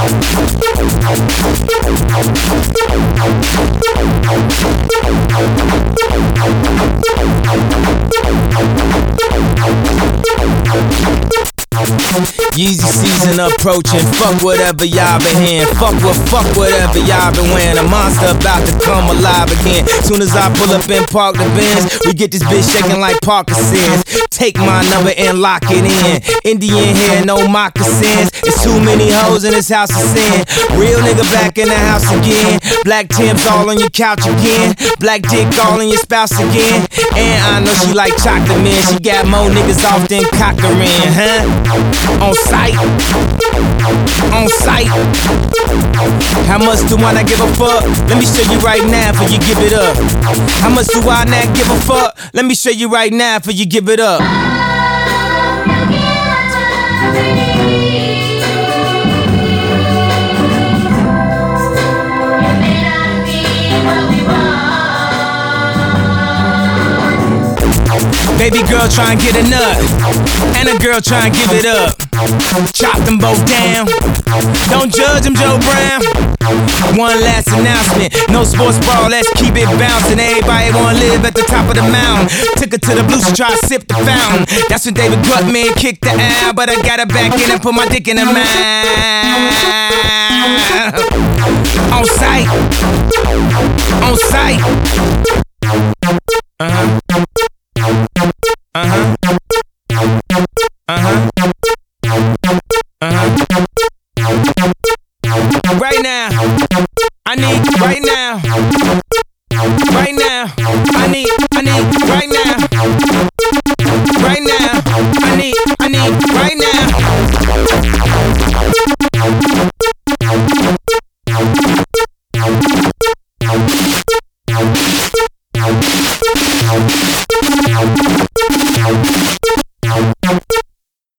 Yeezy season approaching, fuck whatever y'all been hearing. Fuck whatever y'all been wearing. A monster about to come alive again. Soon as I pull up and park the Benz, we get this bitch shaking like Parkinson's. Take my number and lock it in. Indian hair, no moccasins. It's too many hoes in this house of sin. Real nigga back in the house again. Black Tim's all on your couch again. Black dick all in your spouse again. And I know she like chocolate, man. She got more niggas off than Cochran, huh? On sight, on sight. How much do I not give a fuck? Let me show you right now before you give it up. How much do I not give a fuck? Let me show you right now before you give it up. Baby girl try and get a nut, and a girl try and give it up. Chop them both down. Don't judge them, Joe Brown. One last announcement, no sports bra, let's keep it bouncing. Everybody wanna live at the top of the mountain. Took her to the blues to try to sip the fountain. That's when David Gutman kicked the out, but I got her back in and put my dick in her mouth. On sight, on sight. Uh-huh. Uh-huh. Uh-huh. Uh-huh. Right now, I need right now.